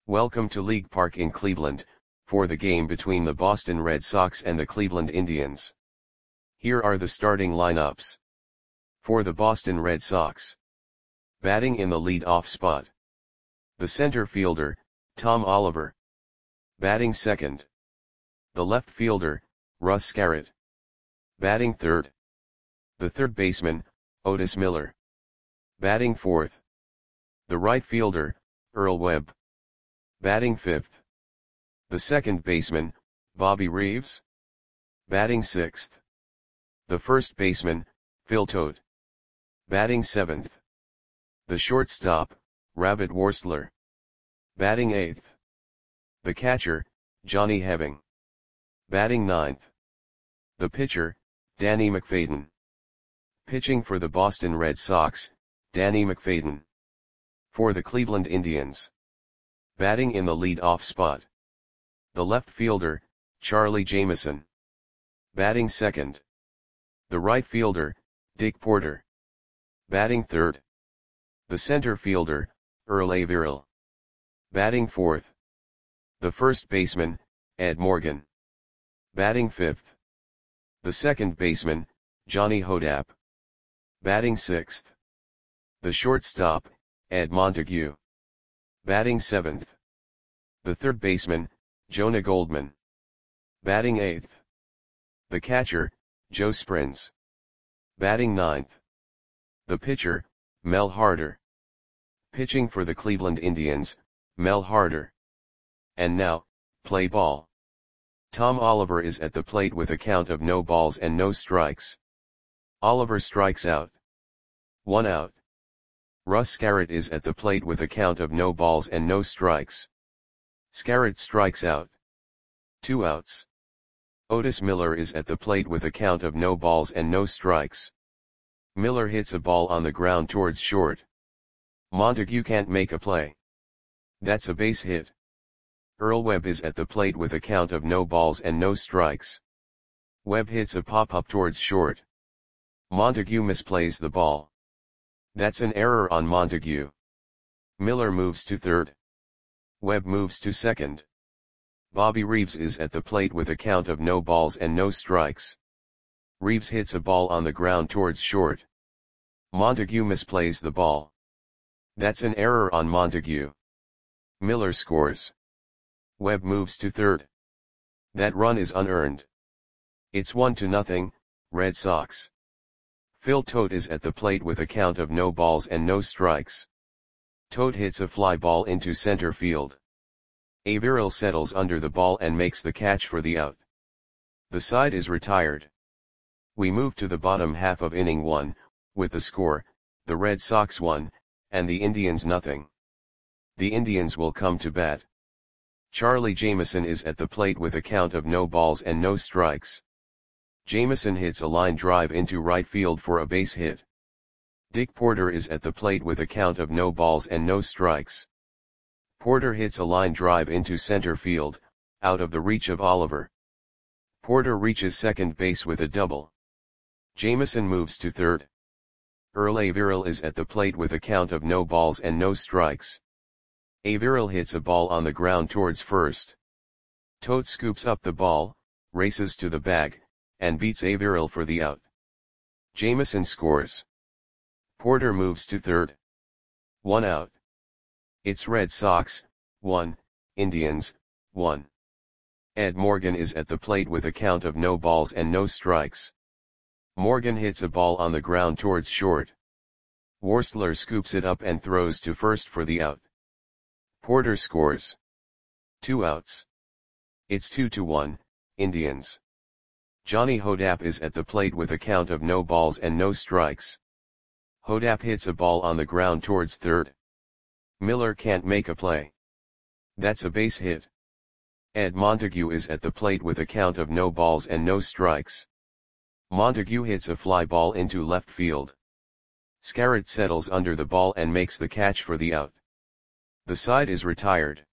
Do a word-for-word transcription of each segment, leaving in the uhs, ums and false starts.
Welcome to League Park in Cleveland, for the game between the Boston Red Sox and the Cleveland Indians. Here are the starting lineups. For the Boston Red Sox. Batting in the lead-off spot. The center fielder, Tom Oliver. Batting second. The left fielder, Russ Scarrett. Batting third. The third baseman, Otis Miller. Batting fourth. The right fielder, Earl Webb. Batting fifth. The second baseman, Bobby Reeves. Batting sixth. The first baseman, Phil Todt. Batting seventh. The shortstop, Rabbit Worstler. Batting eighth. The catcher, Johnny Heving. Batting ninth. The pitcher, Danny McFadden. Pitching for the Boston Red Sox, Danny McFadden. For the Cleveland Indians. Batting in the lead-off spot. The left fielder, Charlie Jameson. Batting second. The right fielder, Dick Porter. Batting third. The center fielder, Earl Averill. Batting fourth. The first baseman, Ed Morgan. Batting fifth. The second baseman, Johnny Hodapp. Batting sixth. The shortstop, Ed Montague. Batting seventh. The third baseman, Jonah Goldman. Batting eighth. The catcher, Joe Sprins. Batting ninth. The pitcher, Mel Harder. Pitching for the Cleveland Indians, Mel Harder. And now, play ball. Tom Oliver is at the plate with a count of no balls and no strikes. Oliver strikes out. One out. Russ Scarrett is at the plate with a count of no balls and no strikes. Scarrett strikes out. Two outs. Otis Miller is at the plate with a count of no balls and no strikes. Miller hits a ball on the ground towards short. Montague can't make a play. That's a base hit. Earl Webb is at the plate with a count of no balls and no strikes. Webb hits a pop-up towards short. Montague misplays the ball. That's an error on Montague. Miller moves to third. Webb moves to second. Bobby Reeves is at the plate with a count of no balls and no strikes. Reeves hits a ball on the ground towards short. Montague misplays the ball. That's an error on Montague. Miller scores. Webb moves to third. That run is unearned. It's one to nothing, Red Sox. Phil Todt is at the plate with a count of no balls and no strikes. Todt hits a fly ball into center field. Averill settles under the ball and makes the catch for the out. The side is retired. We move to the bottom half of inning one, with the score, the Red Sox one, and the Indians nothing. The Indians will come to bat. Charlie Jameson is at the plate with a count of no balls and no strikes. Jameson hits a line drive into right field for a base hit. Dick Porter is at the plate with a count of no balls and no strikes. Porter hits a line drive into center field, out of the reach of Oliver. Porter reaches second base with a double. Jameson moves to third. Earl Averill is at the plate with a count of no balls and no strikes. Averill hits a ball on the ground towards first. Todt scoops up the ball, races to the bag, and beats Averill for the out. Jameson scores. Porter moves to third. One out. It's Red Sox, one, Indians, one. Ed Morgan is at the plate with a count of no balls and no strikes. Morgan hits a ball on the ground towards short. Worstler scoops it up and throws to first for the out. Porter scores. Two outs. It's two to one, Indians. Johnny Hodapp is at the plate with a count of no balls and no strikes. Hodapp hits a ball on the ground towards third. Miller can't make a play. That's a base hit. Ed Montague is at the plate with a count of no balls and no strikes. Montague hits a fly ball into left field. Scarrett settles under the ball and makes the catch for the out. The side is retired.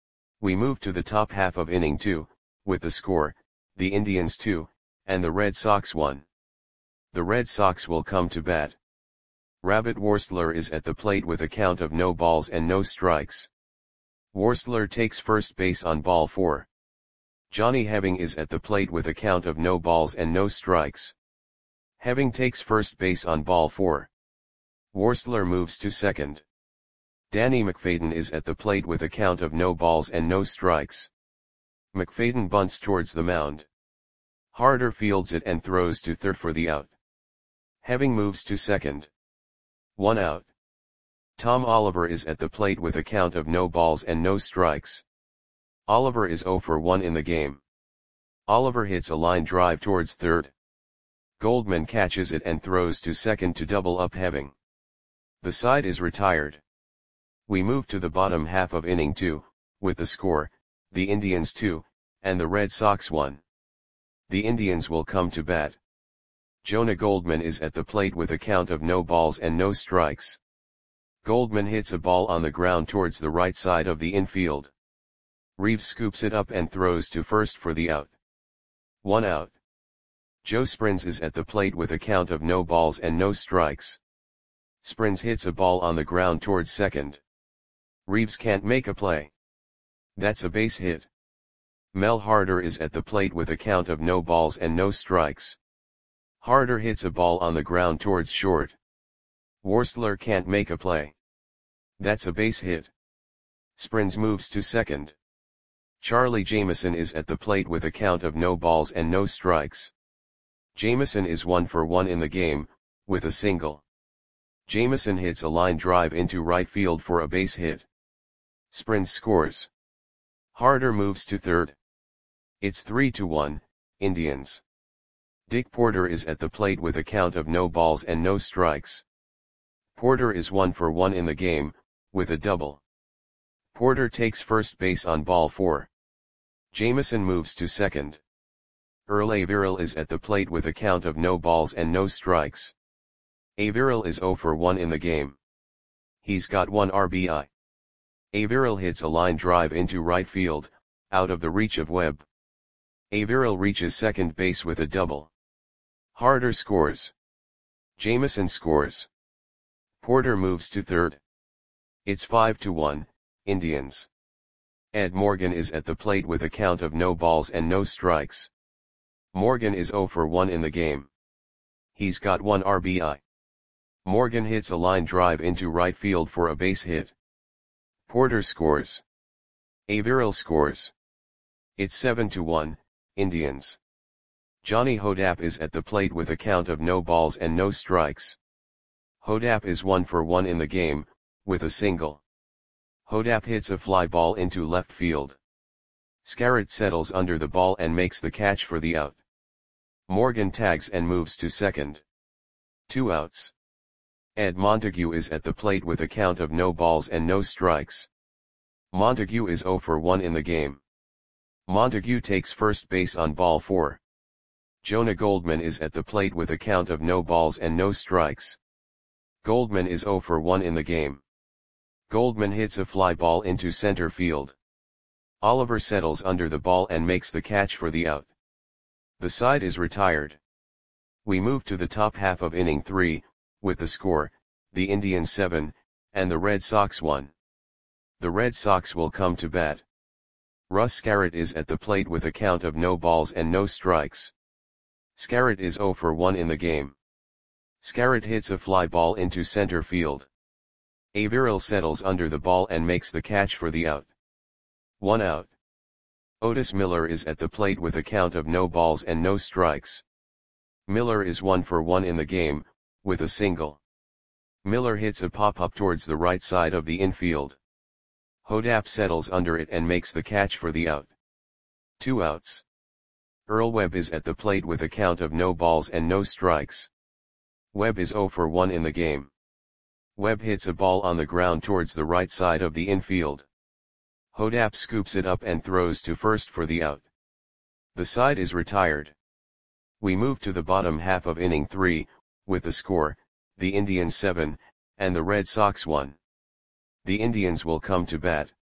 We move to the top half of inning two, with the score, the Indians two, and the Red Sox one. The Red Sox will come to bat. Rabbit Worstler is at the plate with a count of no balls and no strikes. Worstler takes first base on ball four. Johnny Heving is at the plate with a count of no balls and no strikes. Heving takes first base on ball four. Worstler moves to second. Danny McFadden is at the plate with a count of no balls and no strikes. McFadden bunts towards the mound. Harder fields it and throws to third for the out. Heving moves to second. One out. Tom Oliver is at the plate with a count of no balls and no strikes. Oliver is oh for one in the game. Oliver hits a line drive towards third. Goldman catches it and throws to second to double up Heving. The side is retired. We move to the bottom half of inning two, with the score, the Indians two, and the Red Sox one. The Indians will come to bat. Jonah Goldman is at the plate with a count of no balls and no strikes. Goldman hits a ball on the ground towards the right side of the infield. Reeves scoops it up and throws to first for the out. One out. Joe Sprins is at the plate with a count of no balls and no strikes. Sprins hits a ball on the ground towards second. Reeves can't make a play. That's a base hit. Mel Harder is at the plate with a count of no balls and no strikes. Harder hits a ball on the ground towards short. Worstler can't make a play. That's a base hit. Sprins moves to second. Charlie Jameson is at the plate with a count of no balls and no strikes. Jameson is one for one in the game, with a single. Jameson hits a line drive into right field for a base hit. Sprins scores. Harder moves to third. It's three to one, Indians. Dick Porter is at the plate with a count of no balls and no strikes. Porter is one for one in the game, with a double. Porter takes first base on ball four. Jameson moves to second. Earl Averill is at the plate with a count of no balls and no strikes. Averill is oh for one in the game. He's got one R B I. Averill hits a line drive into right field, out of the reach of Webb. Averill reaches second base with a double. Harder scores. Jameson scores. Porter moves to third. It's five to one, Indians. Ed Morgan is at the plate with a count of no balls and no strikes. Morgan is oh for one in the game. He's got one R B I. Morgan hits a line drive into right field for a base hit. Porter scores. Averill scores. It's seven to one, Indians. Johnny Hodapp is at the plate with a count of no balls and no strikes. Hodapp is one for one in the game, with a single. Hodapp hits a fly ball into left field. Scarrett settles under the ball and makes the catch for the out. Morgan tags and moves to second. Two outs. Ed Montague is at the plate with a count of no balls and no strikes. Montague is oh for one in the game. Montague takes first base on ball four. Jonah Goldman is at the plate with a count of no balls and no strikes. Goldman is oh for one in the game. Goldman hits a fly ball into center field. Oliver settles under the ball and makes the catch for the out. The side is retired. We move to the top half of inning three, with the score, the Indians seven, and the Red Sox one. The Red Sox will come to bat. Russ Scarrett is at the plate with a count of no balls and no strikes. Scarrett is oh for one in the game. Scarrett hits a fly ball into center field. Averill settles under the ball and makes the catch for the out. One out. Otis Miller is at the plate with a count of no balls and no strikes. Miller is one for one in the game, with a single. Miller hits a pop-up towards the right side of the infield. Hodapp settles under it and makes the catch for the out. Two outs. Earl Webb is at the plate with a count of no balls and no strikes. Webb is oh for one in the game. Webb hits a ball on the ground towards the right side of the infield. Hodapp scoops it up and throws to first for the out. The side is retired. We move to the bottom half of inning three, with the score, the Indians seven, and the Red Sox one. The Indians will come to bat.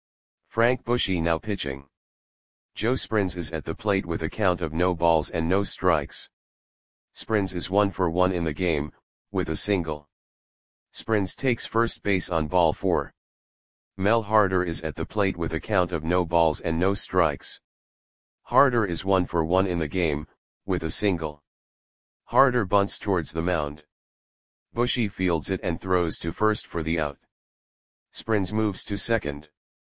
Frank Bushy now pitching. Joe Sprins is at the plate with a count of no balls and no strikes. Sprins is one for one in the game, with a single. Sprins takes first base on ball four. Mel Harder is at the plate with a count of no balls and no strikes. Harder is one for one in the game, with a single. Harder bunts towards the mound. Bushy fields it and throws to first for the out. Sprins moves to second.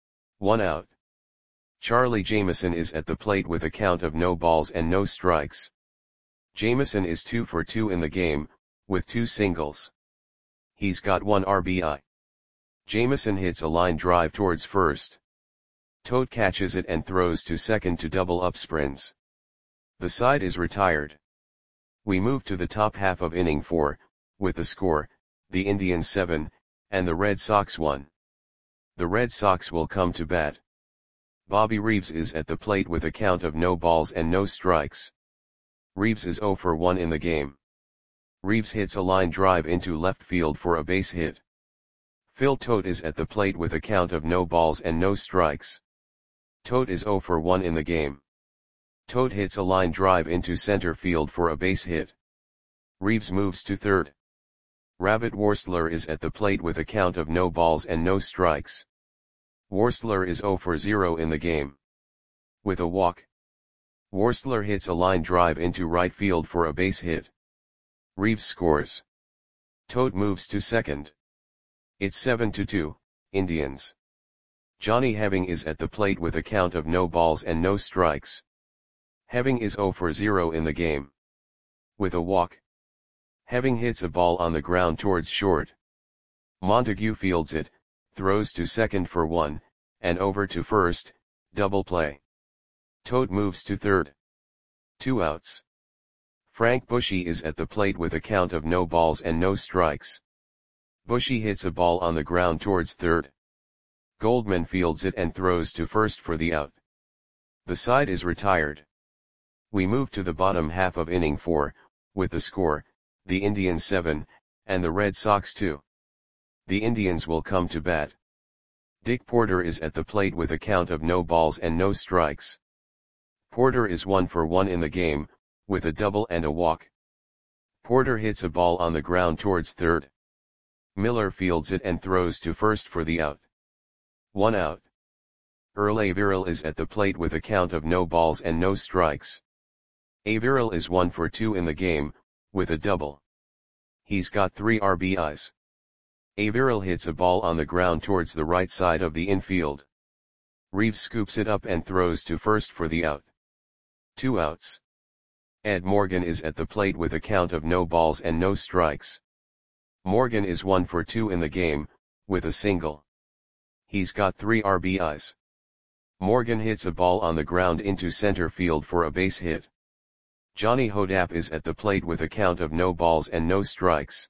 One out. Charlie Jameson is at the plate with a count of no balls and no strikes. Jameson is two for two in the game, with two singles. He's got one R B I. Jameson hits a line drive towards first. Toad catches it and throws to second to double up Sprins. The side is retired. We move to the top half of inning four, with the score, the Indians seven, and the Red Sox one. The Red Sox will come to bat. Bobby Reeves is at the plate with a count of no balls and no strikes. Reeves is zero for one in the game. Reeves hits a line drive into left field for a base hit. Phil Tote is at the plate with a count of no balls and no strikes. Tote is zero for one in the game. Tote hits a line drive into center field for a base hit. Reeves moves to third. Rabbit Worstler is at the plate with a count of no balls and no strikes. Worstler is zero for zero in the game. With a walk. Worstler hits a line drive into right field for a base hit. Reeves scores. Tote moves to second. It's seven to two, Indians. Johnny Heving is at the plate with a count of no balls and no strikes. Heving is zero for zero in the game. With a walk. Heving hits a ball on the ground towards short. Montague fields it, throws to second for one, and over to first, double play. Tote moves to third. Two outs. Frank Bushy is at the plate with a count of no balls and no strikes. Bushy hits a ball on the ground towards third. Goldman fields it and throws to first for the out. The side is retired. We move to the bottom half of inning four, with the score, the Indians seven, and the Red Sox two. The Indians will come to bat. Dick Porter is at the plate with a count of no balls and no strikes. Porter is one for one in the game, with a double and a walk. Porter hits a ball on the ground towards third. Miller fields it and throws to first for the out. One out. Earl Averill is at the plate with a count of no balls and no strikes. Averill is one for two in the game, with a double. He's got three R B Is. Averill hits a ball on the ground towards the right side of the infield. Reeves scoops it up and throws to first for the out. Two outs. Ed Morgan is at the plate with a count of no balls and no strikes. Morgan is one for two in the game, with a single. He's got three R B Is. Morgan hits a ball on the ground into center field for a base hit. Johnny Hodapp is at the plate with a count of no balls and no strikes.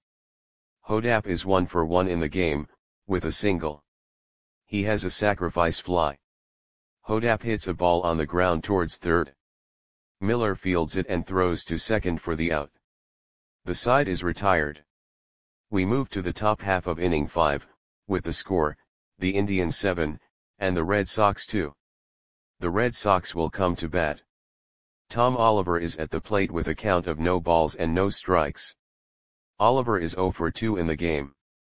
Hodapp is one for one in the game, with a single. He has a sacrifice fly. Hodapp hits a ball on the ground towards third. Miller fields it and throws to second for the out. The side is retired. We move to the top half of inning five, with the score, the Indians seven, and the Red Sox two. The Red Sox will come to bat. Tom Oliver is at the plate with a count of no balls and no strikes. Oliver is zero for two in the game.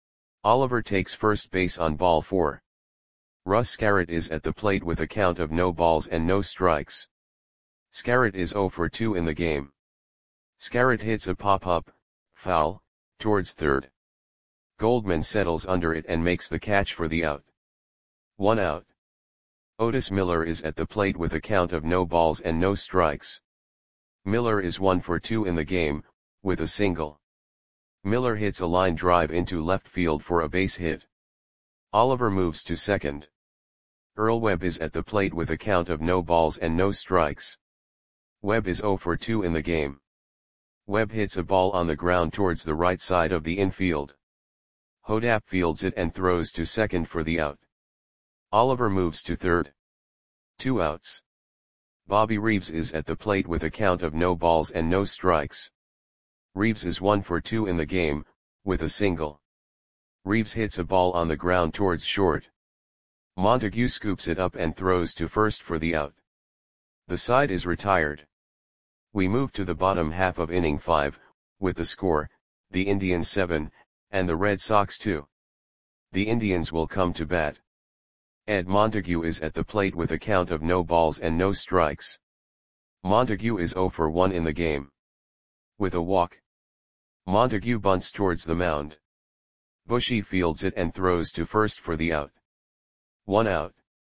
Oliver takes first base on ball four. Russ Scarrett is at the plate with a count of no balls and no strikes. Scarrett is zero for two in the game. Scarrett hits a pop-up, foul, towards third. Goldman settles under it and makes the catch for the out. One out. Otis Miller is at the plate with a count of no balls and no strikes. Miller is one for two in the game, with a single. Miller hits a line drive into left field for a base hit. Oliver moves to second. Earl Webb is at the plate with a count of no balls and no strikes. Webb is zero for two in the game. Webb hits a ball on the ground towards the right side of the infield. Hodapp fields it and throws to second for the out. Oliver moves to third. Two outs. Bobby Reeves is at the plate with a count of no balls and no strikes. Reeves is one for two in the game, with a single. Reeves hits a ball on the ground towards short. Montague scoops it up and throws to first for the out. The side is retired. We move to the bottom half of inning five, with the score, the Indians seven, and the Red Sox two. The Indians will come to bat. Ed Montague is at the plate with a count of no balls and no strikes. Montague is zero for one in the game. With a walk, Montague bunts towards the mound. Bushy fields it and throws to first for the out. One out.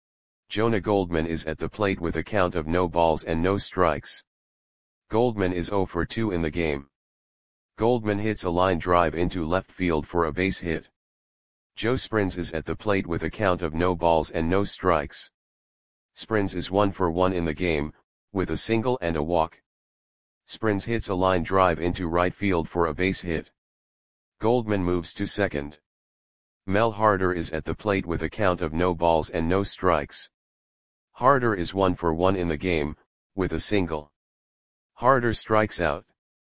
Jonah Goldman is at the plate with a count of no balls and no strikes. Goldman is zero for two in the game. Goldman hits a line drive into left field for a base hit. Joe Sprins is at the plate with a count of no balls and no strikes. Sprins is one for one in the game, with a single and a walk. Sprins hits a line drive into right field for a base hit. Goldman moves to second. Mel Harder is at the plate with a count of no balls and no strikes. Harder is one for one in the game, with a single. Harder strikes out.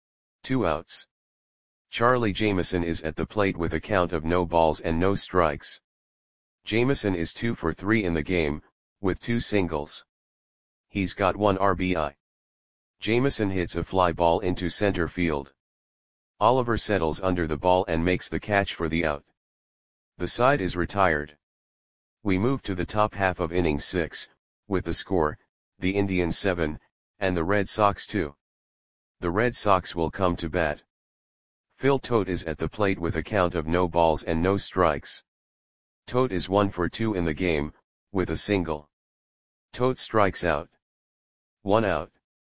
Two outs. Charlie Jameson is at the plate with a count of no balls and no strikes. Jameson is two for three in the game, with two singles. He's got one R B I. Jameson hits a fly ball into center field. Oliver settles under the ball and makes the catch for the out. The side is retired. We move to the top half of inning six, with the score, the Indians seven, and the Red Sox two. The Red Sox will come to bat. Phil Tote is at the plate with a count of no balls and no strikes. Tote is one for two in the game, with a single. Tote strikes out. One out.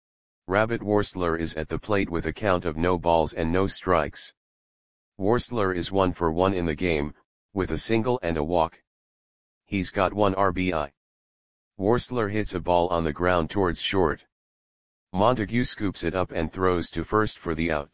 Rabbit Worstler is at the plate with a count of no balls and no strikes. Worstler is one for one in the game, with a single and a walk. He's got one R B I. Worstler hits a ball on the ground towards short. Montague scoops it up and throws to first for the out.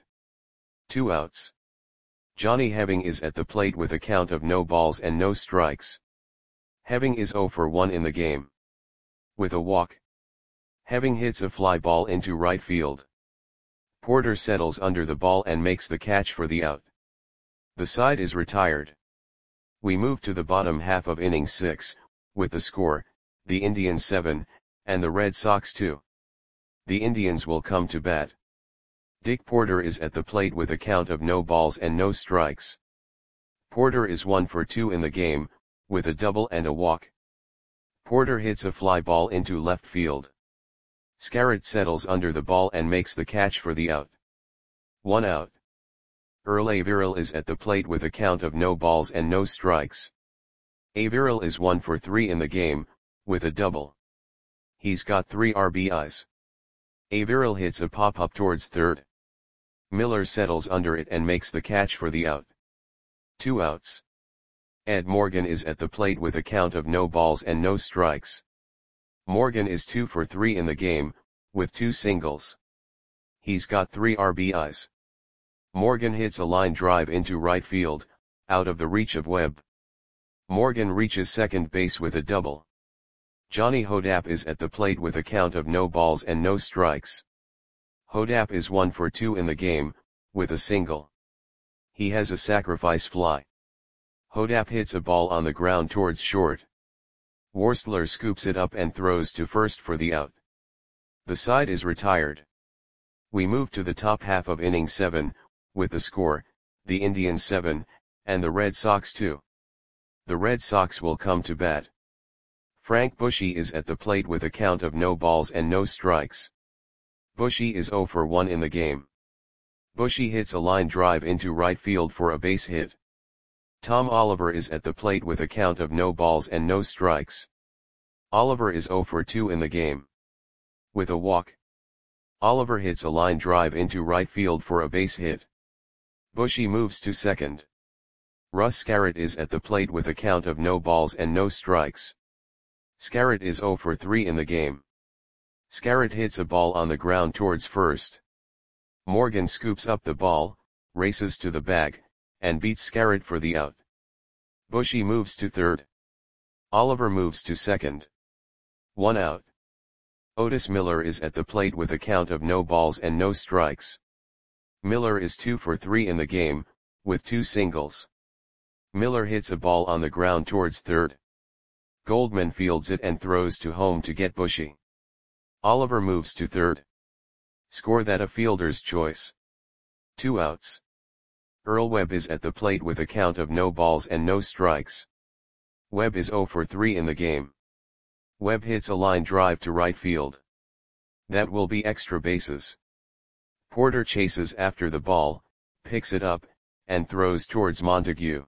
Two outs. Johnny Heving is at the plate with a count of no balls and no strikes. Heving is zero for one in the game. With a walk, Heving hits a fly ball into right field. Porter settles under the ball and makes the catch for the out. The side is retired. We move to the bottom half of inning six, with the score, the Indians seven, and the Red Sox two. The Indians will come to bat. Dick Porter is at the plate with a count of no balls and no strikes. Porter is one for two in the game, with a double and a walk. Porter hits a fly ball into left field. Scarrett settles under the ball and makes the catch for the out. One out. Earl Averill is at the plate with a count of no balls and no strikes. Averill is one for three in the game, with a double. He's got three R B Is. Averill hits a pop-up towards third. Miller settles under it and makes the catch for the out. Two outs. Ed Morgan is at the plate with a count of no balls and no strikes. Morgan is two for three in the game, with two singles. He's got three R B Is. Morgan hits a line drive into right field, out of the reach of Webb. Morgan reaches second base with a double. Johnny Hodapp is at the plate with a count of no balls and no strikes. Hodapp is one for two in the game, with a single. He has a sacrifice fly. Hodapp hits a ball on the ground towards short. Worstler scoops it up and throws to first for the out. The side is retired. We move to the top half of inning seven, with the score, the Indians seven, and the Red Sox two. The Red Sox will come to bat. Frank Bushy is at the plate with a count of no balls and no strikes. Bushy is zero for one in the game. Bushy hits a line drive into right field for a base hit. Tom Oliver is at the plate with a count of no balls and no strikes. Oliver is zero for two in the game. With a walk, Oliver hits a line drive into right field for a base hit. Bushy moves to second. Russ Scarrett is at the plate with a count of no balls and no strikes. Scarrett is zero for three in the game. Scarrett hits a ball on the ground towards first. Morgan scoops up the ball, races to the bag, and beats Scarrett for the out. Bushy moves to third. Oliver moves to second. One out. Otis Miller is at the plate with a count of no balls and no strikes. Miller is two for three in the game, with two singles. Miller hits a ball on the ground towards third. Goldman fields it and throws to home to get Bushy. Oliver moves to third. Score that a fielder's choice. Two outs. Earl Webb is at the plate with a count of no balls and no strikes. Webb is zero for three in the game. Webb hits a line drive to right field. That will be extra bases. Porter chases after the ball, picks it up, and throws towards Montague.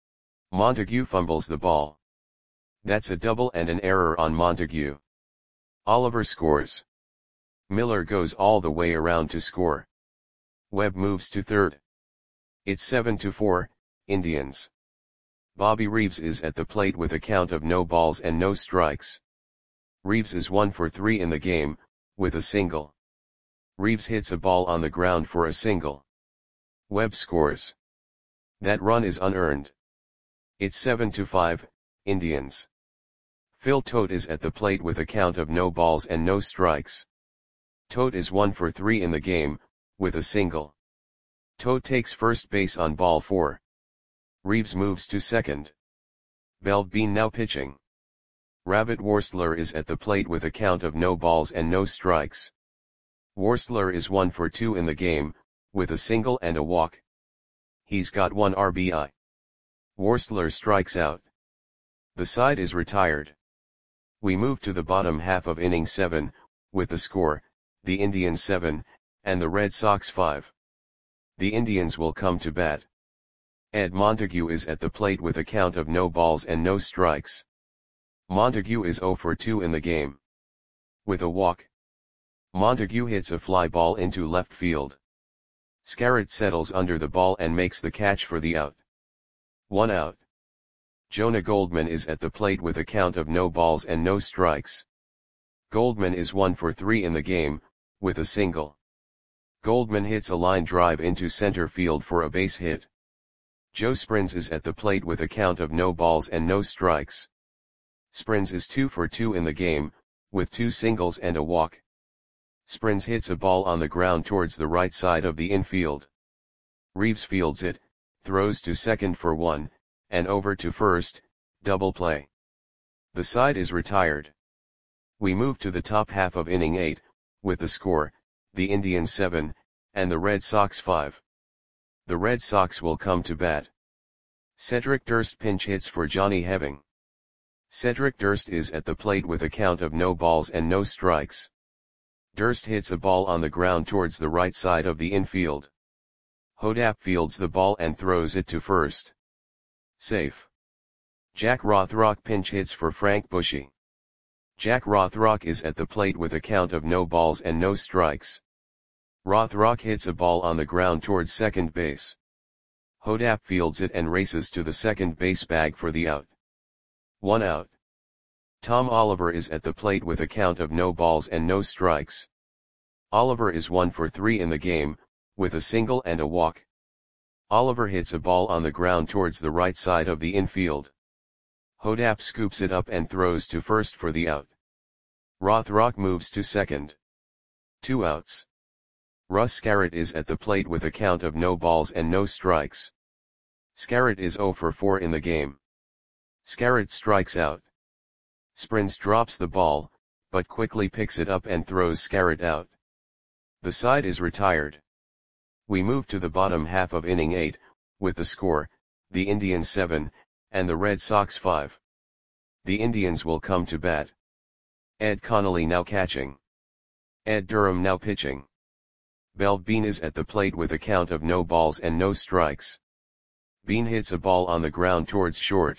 Montague fumbles the ball. That's a double and an error on Montague. Oliver scores. Miller goes all the way around to score. Webb moves to third. It's seven to four, Indians. Bobby Reeves is at the plate with a count of no balls and no strikes. Reeves is one for three in the game, with a single. Reeves hits a ball on the ground for a single. Webb scores. That run is unearned. It's seven to five, Indians. Phil Tote is at the plate with a count of no balls and no strikes. Tote is one for three in the game, with a single. Tote takes first base on ball four. Reeves moves to second. Belle Bean now pitching. Rabbit Worstler is at the plate with a count of no balls and no strikes. Worstler is one for two in the game, with a single and a walk. He's got one R B I. Worstler strikes out. The side is retired. We move to the bottom half of inning seven, with the score, the Indians seven, and the Red Sox five. The Indians will come to bat. Ed Montague is at the plate with a count of no balls and no strikes. Montague is zero for two in the game. With a walk. Montague hits a fly ball into left field. Scarrett settles under the ball and makes the catch for the out. One out. Jonah Goldman is at the plate with a count of no balls and no strikes. Goldman is one for three in the game, with a single. Goldman hits a line drive into center field for a base hit. Joe Sprins is at the plate with a count of no balls and no strikes. Sprins is two for two in the game, with two singles and a walk. Sprins hits a ball on the ground towards the right side of the infield. Reeves fields it, throws to second for one, and over to first, double play. The side is retired. We move to the top half of inning eight, with the score, the Indians seven, and the Red Sox five. The Red Sox will come to bat. Cedric Durst pinch hits for Johnny Heving. Cedric Durst is at the plate with a count of no balls and no strikes. Durst hits a ball on the ground towards the right side of the infield. Hodap fields the ball and throws it to first. Safe. Jack Rothrock pinch hits for Frank Bushy. Jack Rothrock is at the plate with a count of no balls and no strikes. Rothrock hits a ball on the ground towards second base. Hodap fields it and races to the second base bag for the out. One out. Tom Oliver is at the plate with a count of no balls and no strikes. Oliver is one for three in the game, with a single and a walk. Oliver hits a ball on the ground towards the right side of the infield. Hodap scoops it up and throws to first for the out. Rothrock moves to second. Two outs. Russ Scarrett is at the plate with a count of no balls and no strikes. Scarrett is zero for four in the game. Scarrett strikes out. Sprins drops the ball, but quickly picks it up and throws Scarrett out. The side is retired. We move to the bottom half of inning eight, with the score, the Indians seven, and the Red Sox five. The Indians will come to bat. Ed Connolly now catching. Ed Durham now pitching. Belle Bean is at the plate with a count of no balls and no strikes. Bean hits a ball on the ground towards short.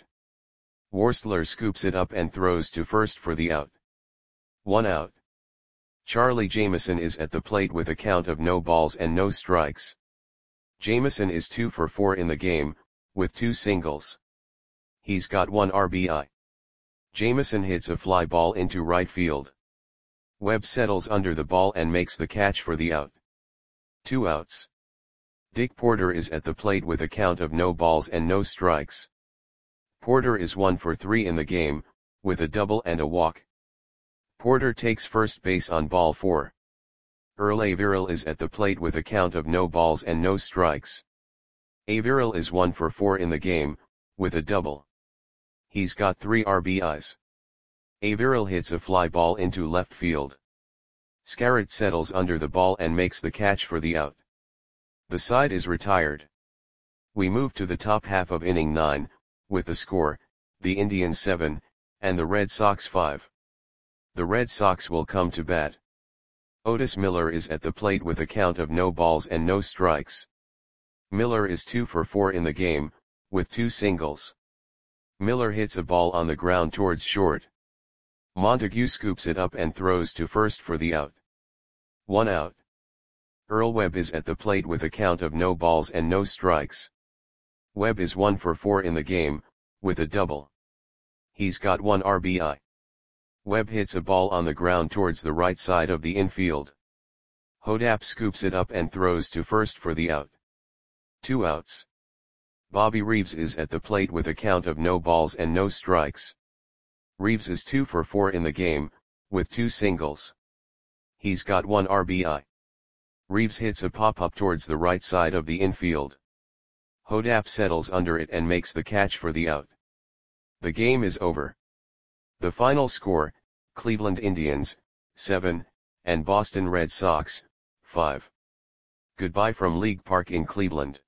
Worstler scoops it up and throws to first for the out. One out. Charlie Jameson is at the plate with a count of no balls and no strikes. Jameson is two for four in the game, with two singles. He's got one R B I. Jameson hits a fly ball into right field. Webb settles under the ball and makes the catch for the out. Two outs. Dick Porter is at the plate with a count of no balls and no strikes. Porter is one for three in the game, with a double and a walk. Porter takes first base on ball four. Earl Averill is at the plate with a count of no balls and no strikes. Averill is one for four in the game, with a double. He's got three R B Is. Averill hits a fly ball into left field. Scarrett settles under the ball and makes the catch for the out. The side is retired. We move to the top half of inning nine, with the score, the Indians seven, and the Red Sox five. The Red Sox will come to bat. Otis Miller is at the plate with a count of no balls and no strikes. Miller is two for four in the game, with two singles. Miller hits a ball on the ground towards short. Montague scoops it up and throws to first for the out. One out. Earl Webb is at the plate with a count of no balls and no strikes. Webb is one for four in the game, with a double. He's got one R B I. Webb hits a ball on the ground towards the right side of the infield. Hodapp scoops it up and throws to first for the out. Two outs. Bobby Reeves is at the plate with a count of no balls and no strikes. Reeves is two for four in the game, with two singles. He's got one R B I. Reeves hits a pop-up towards the right side of the infield. Hodapp settles under it and makes the catch for the out. The game is over. The final score, Cleveland Indians, seven, and Boston Red Sox, five. Goodbye from League Park in Cleveland.